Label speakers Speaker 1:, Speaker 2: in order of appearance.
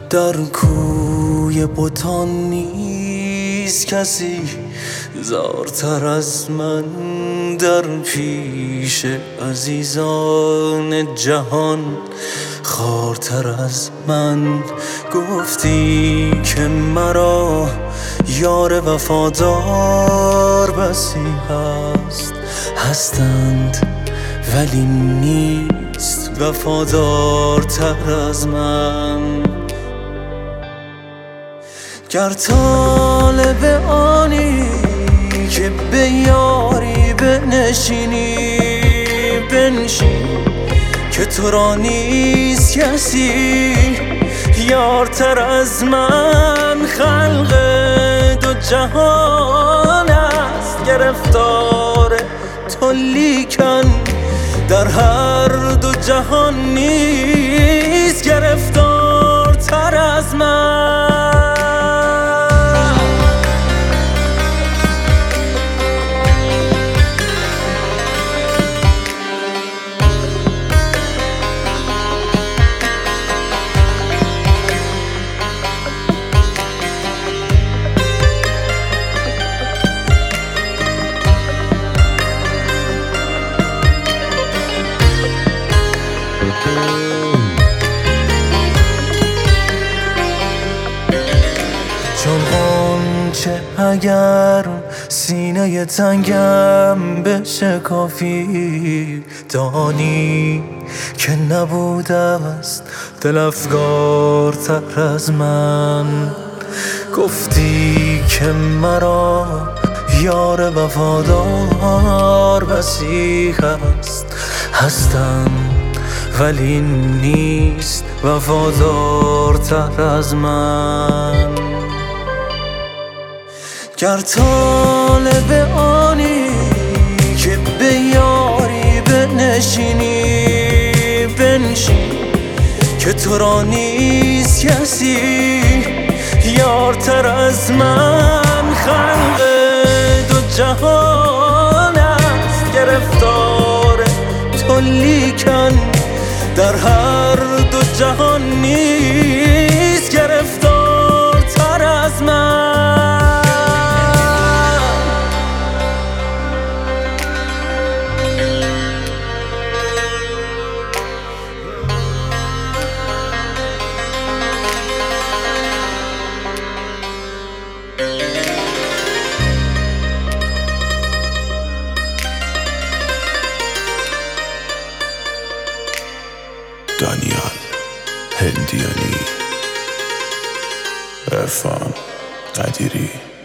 Speaker 1: در کوی بتان نیست کسی زارتر از من، در پیش عزیزان جهان خوارتر از من. گفتی که مرا یار وفادار بسی هستند، ولی نیست وفادارتر از من. گر طالب آنی که به یاری بنشینی، بنشین که تو را نیست کسی یارتر از من. خلق دو جهان است گرفتار تو، لیکن در هر دو جهان نیست گرفتارتر از من. چون غنچه اگر سینه تنگم بشکافی، دانی که نبوده است دل افگارتر از من. گفتی که مرا یار وفادار بسی هستم، ولی نیست وفادارتر از من. گر طالب آنی که به یاری بنشینی، بنشین که تو را نیست کسی یارتر از من. خلق دو جهان است گرفتار تو، لیکن در هر دو جهان نیست گرفتارتر از من.
Speaker 2: دانیال هندیانی، عرفان قدیری.